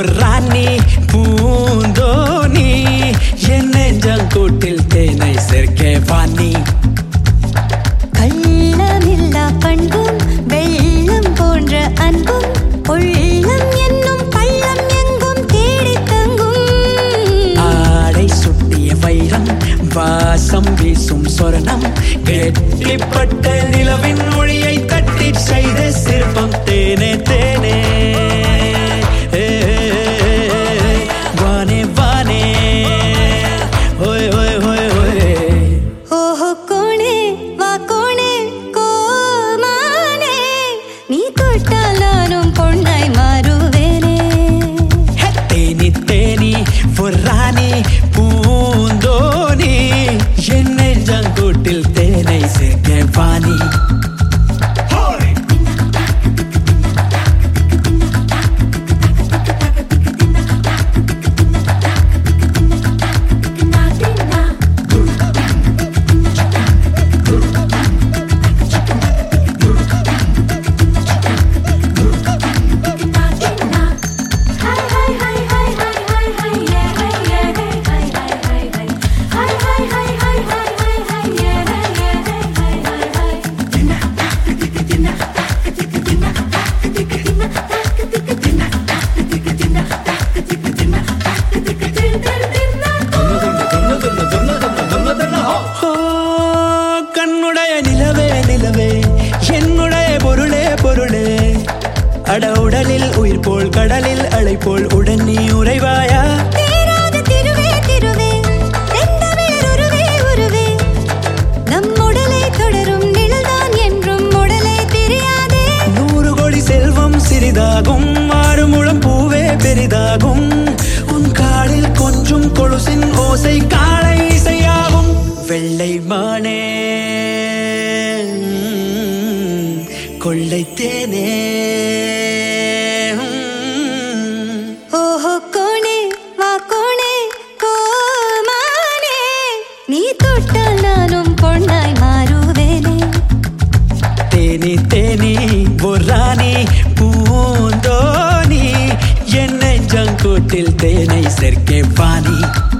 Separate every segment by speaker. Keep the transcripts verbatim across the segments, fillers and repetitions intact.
Speaker 1: ஒரு ராணி பூந்தோனி என் நெஞ்சங்கூட்டில் தேனை சேர்க்க வாணி
Speaker 2: கள்ளமில்லா பண்பும் வெள்ளம் போன்ற அன்பும் உள்ளம் என்னும் பள்ளம் எங்கும் தேடி தங்கும்
Speaker 1: ஆடை சுட்டிய வைரம் வாசம் வீசும் சொர்ணம் கெட்டிப்பட்ட நிலவின் மொழியை தட்டி செய்த சிற்பம் தேனே தேனே வானே வானே ஓய் ஓய் ஓய் ஓய்
Speaker 2: ஓஹோ கோணே வா கோணே கோமானே நீ தொட்டால் நானும் பொன்னாய் மாறுவேனே
Speaker 1: தேனி தேனி ஒரு ராணி பூந்தோனி என் நெஞ்சங்கூட்டில் தேனை சேர்க்க வாணி கண்ணுடைய நிலவே நிலவே என்னுடைய பொருளே பொருளே அட உடலில் உயிர் போல் கடலில் அலை போல் உடன் நீ உறைவாயா
Speaker 2: தேராத திருவே திருவே செந்தமிழ் உருவே உருவே நம் உடலை தொடரும் நிழல்தான் என்றும் உடலை தெரியாதே
Speaker 1: நூறு கோடி செல்வம் சிறிதாகும் ஆறு முழம் பூவே பெரிதாகும் உன் காலில் கொஞ்சம் கொலுசின் ஓசை காலை இசையாகும் வெள்ளை மானே கொள்ளை தேனே
Speaker 2: ஓஹோ கோணே வா கோணே கோமானே நீ தொட்டால் நானும் பொன்னாய் மாறுவேனே
Speaker 1: தேனி தேனி ஒரு ராணி பூந்தோனி என் நெஞ்சங்கூட்டில் தேனை சேர்க்க வாணி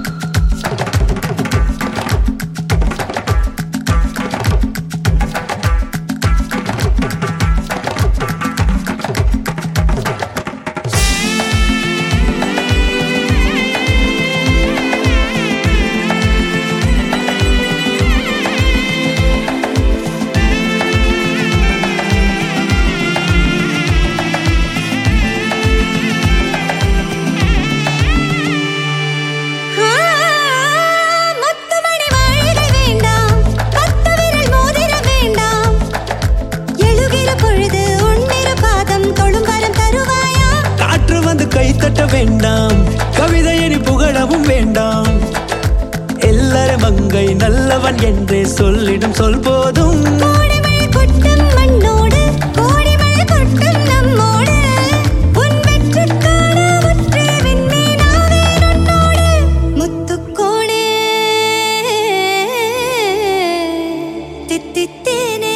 Speaker 1: கைத்தட்ட வேண்டாம் கவிதையை புகழவும் வேண்டாம் எல்லாரும் மங்கை நல்லவன் என்றே சொல்லிடும் சொல் போதும்
Speaker 2: கோடிமழை கொட்டும் மண்ணோடு கோடிமழை கொட்டும் நம்மோடு உன் வெற்றிக்கான ஒற்றே விண்மீனாவே உன்னோடு முத்துக்கோணே தித்தித்தேனே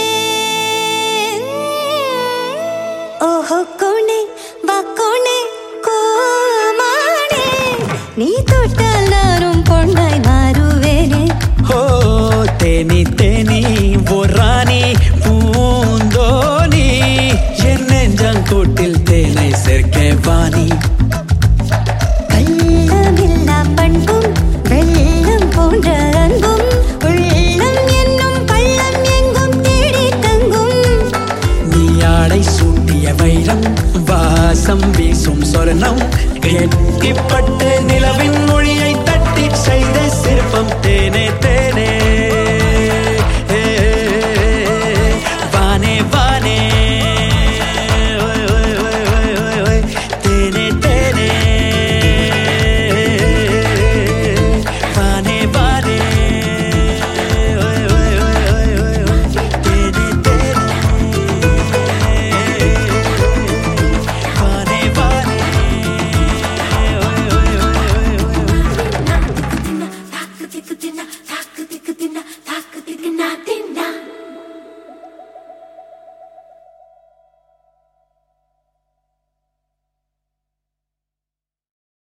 Speaker 2: ஓஹோ கோணே வா கோணே கோமானே நீ தொட்டால் நானும் பொன்னாய் மாறுவேனே
Speaker 1: ஓ தேனி தேனி ஒரு ராணி பூந்தோனி என் நெஞ்சங்கூட்டில் தேனை சேர்க்க வாணி
Speaker 2: கள்ளமில்லா பண்பும் வெள்ளம் போன்ற அன்பும் உள்ளம் என்னும் பள்ளம் எங்கும் தேடி தங்கும்
Speaker 1: நீ ஆடை சூட்டிய வைரம் வாசம் வீசும் சொர்ணம் கெட்டிப்பட்ட நிலவின் மொழி